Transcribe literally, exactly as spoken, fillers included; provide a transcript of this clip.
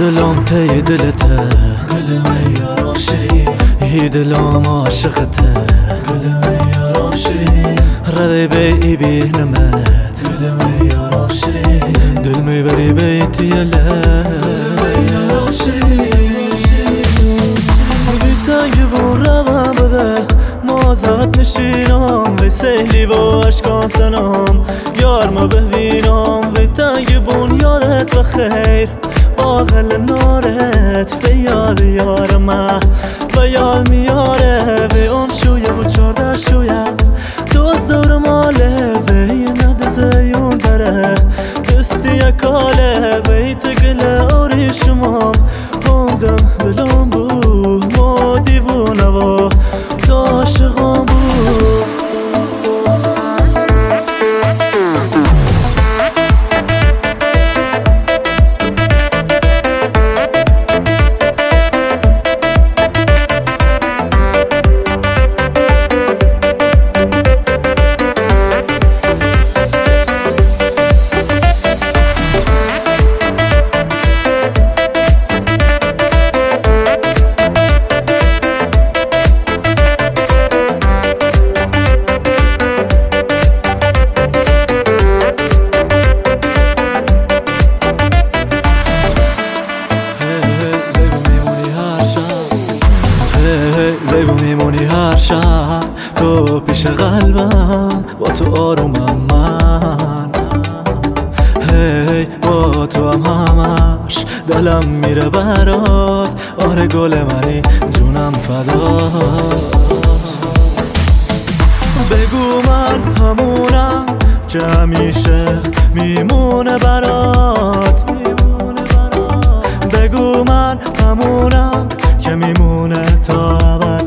دلم پی دلته گلم یارم شیرین هی دلم عاشقته گلم یارم شیرین ردی بی ای بینمت گلم یارم شیرین دل میبری بیتی یله گلم یارم شیرین بیتنگی بون روم بده مازد نشینم وی سهلی و اشکان سنم یار ما ببینم بیتنگی بون یارت بخیر باغل نارت به یاد یار ما و یاد میاره به اون شویه و چارده شویه دوست دور ماله به این ندزه داره دستی کاله بیت گله آری شما خوندم دلم بود ما دیوونه و عاشقم بود بگو میمونی هر شب تو پیش قلبم با تو آرومم من هی با تو هم همش دلم میره برات آره گل منی جونم فدا بگو من همونم که همیشه میمونه برات بگو من همونم که میمونه تا ابد